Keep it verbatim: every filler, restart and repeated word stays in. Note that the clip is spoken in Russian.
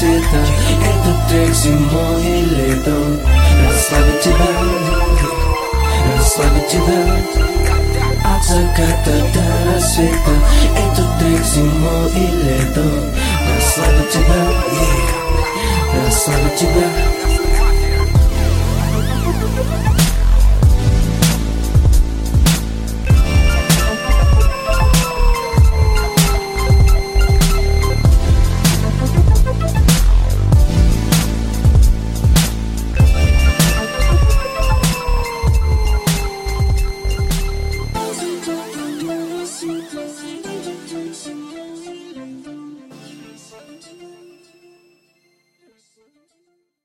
рассвета. Этот трек зимой и летом расслабит тебя, расслабит тебя. От заката до рассвета. Этот трек зимой и летом расслабит тебя, yeah. Расслабит тебя.